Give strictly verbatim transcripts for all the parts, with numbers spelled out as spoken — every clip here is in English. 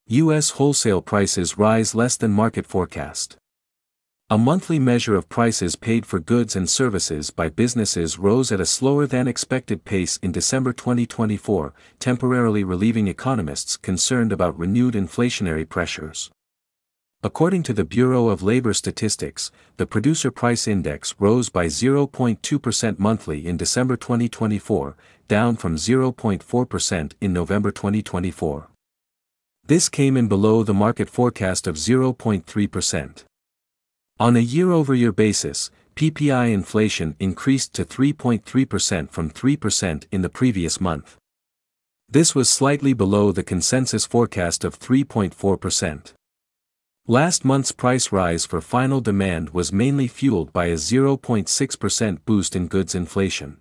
U S wholesale prices rise less than market forecast. A monthly measure of prices paid for goods and services by businesses rose at a slower than expected pace in December twenty twenty-four, temporarily relieving economists concerned about renewed inflationary pressures. According to the Bureau of Labor Statistics, the Producer Price Index rose by zero point two percent monthly in December twenty twenty-four, down from zero point four percent in November twenty twenty-four. This came in below the market forecast of zero point three percent. On a year-over-year basis, P P I inflation increased to three point three percent from three percent in the previous month. This was slightly below the consensus forecast of three point four percent. Last month's price rise for final demand was mainly fueled by a zero point six percent boost in goods inflation.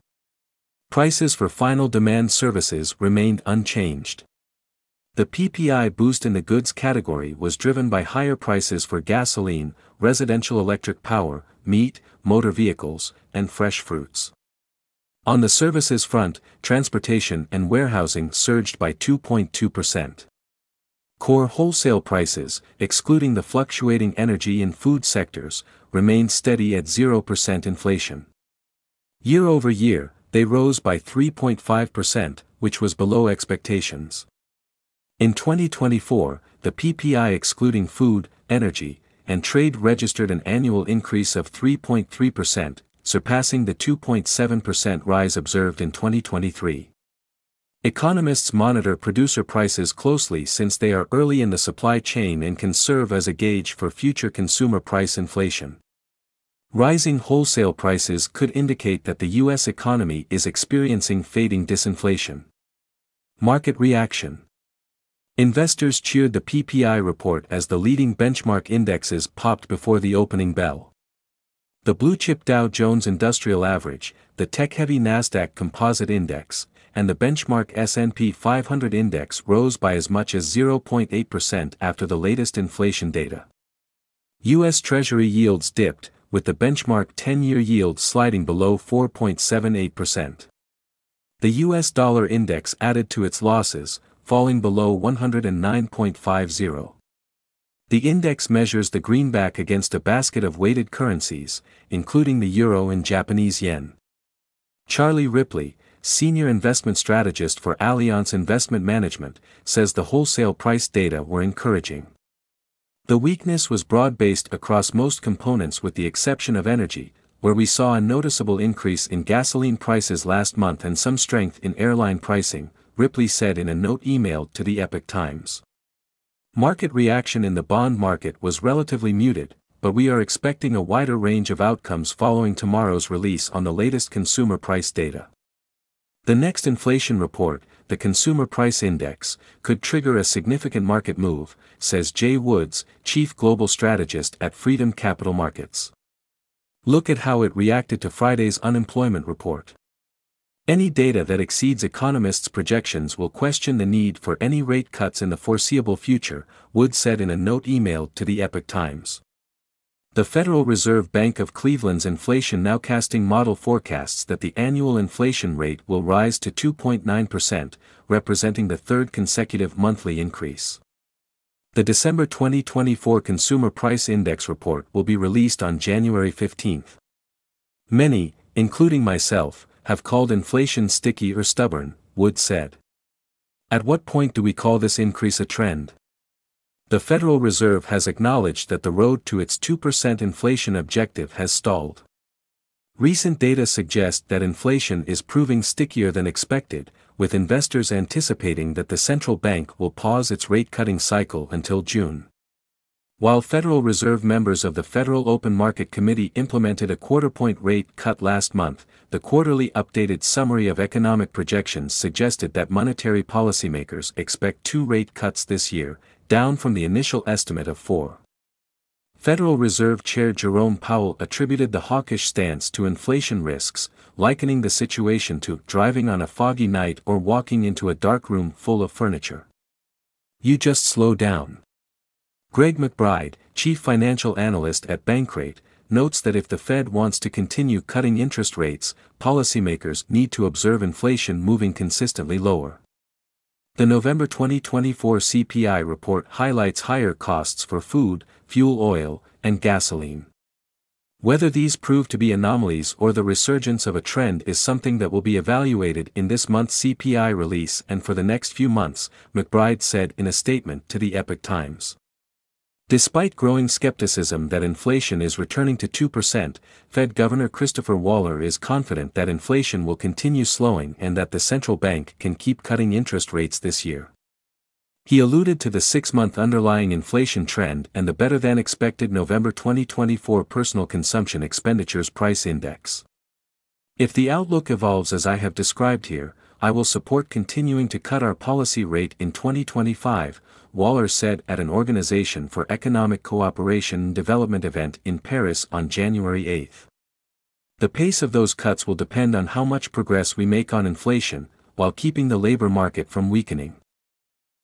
Prices for final demand services remained unchanged. The P P I boost in the goods category was driven by higher prices for gasoline, residential electric power, meat, motor vehicles, and fresh fruits. On the services front, transportation and warehousing surged by two point two percent. Core wholesale prices, excluding the fluctuating energy and food sectors, remained steady at zero percent inflation. Year over year, they rose by three point five percent, which was below expectations. In twenty twenty-four, the P P I excluding food, energy, and trade registered an annual increase of three point three percent, surpassing the two point seven percent rise observed in twenty twenty-three. Economists monitor producer prices closely since they are early in the supply chain and can serve as a gauge for future consumer price inflation. Rising wholesale prices could indicate that the U S economy is experiencing fading disinflation. Market reaction. Investors cheered the P P I report as the leading benchmark indexes popped before the opening bell. The blue-chip Dow Jones Industrial Average, the tech-heavy Nasdaq Composite Index, and the benchmark S and P five hundred Index rose by as much as zero point eight percent after the latest inflation data. U S Treasury yields dipped, with the benchmark ten-year yield sliding below four point seven eight percent. The U S dollar index added to its losses, falling below one hundred nine point five zero. The index measures the greenback against a basket of weighted currencies, including the euro and Japanese yen. Charlie Ripley, senior investment strategist for Allianz Investment Management, says the wholesale price data were encouraging. The weakness was broad-based across most components with the exception of energy, where we saw a noticeable increase in gasoline prices last month and some strength in airline pricing, Ripley said in a note emailed to the Epoch Times. Market reaction in the bond market was relatively muted, but we are expecting a wider range of outcomes following tomorrow's release on the latest consumer price data. The next inflation report, the Consumer Price Index, could trigger a significant market move, says Jay Woods, chief global strategist at Freedom Capital Markets. Look at how it reacted to Friday's unemployment report. Any data that exceeds economists' projections will question the need for any rate cuts in the foreseeable future, Woods said in a note emailed to the Epoch Times. The Federal Reserve Bank of Cleveland's inflation nowcasting model forecasts that the annual inflation rate will rise to two point nine percent, representing the third consecutive monthly increase. The December twenty twenty-four Consumer Price Index report will be released on January fifteenth. Many, including myself, have called inflation sticky or stubborn, Woods said. At what point do we call this increase a trend? The Federal Reserve has acknowledged that the road to its two percent inflation objective has stalled. Recent data suggest that inflation is proving stickier than expected, with investors anticipating that the central bank will pause its rate-cutting cycle until June. While Federal Reserve members of the Federal Open Market Committee implemented a quarter-point rate cut last month, the quarterly updated summary of economic projections suggested that monetary policymakers expect two rate cuts this year, down from the initial estimate of four. Federal Reserve Chair Jerome Powell attributed the hawkish stance to inflation risks, likening the situation to driving on a foggy night or walking into a dark room full of furniture. You just slow down. Greg McBride, chief financial analyst at Bankrate, notes that if the Fed wants to continue cutting interest rates, policymakers need to observe inflation moving consistently lower. The November twenty twenty-four C P I report highlights higher costs for food, fuel oil, and gasoline. Whether these prove to be anomalies or the resurgence of a trend is something that will be evaluated in this month's C P I release and for the next few months, McBride said in a statement to the Epoch Times. Despite growing skepticism that inflation is returning to two percent, Fed Governor Christopher Waller is confident that inflation will continue slowing and that the central bank can keep cutting interest rates this year. He alluded to the six-month underlying inflation trend and the better-than-expected November twenty twenty-four Personal Consumption Expenditures Price Index. If the outlook evolves as I have described here, I will support continuing to cut our policy rate in twenty twenty-five, Waller said at an Organization for Economic Cooperation and Development event in Paris on January eighth. The pace of those cuts will depend on how much progress we make on inflation, while keeping the labor market from weakening.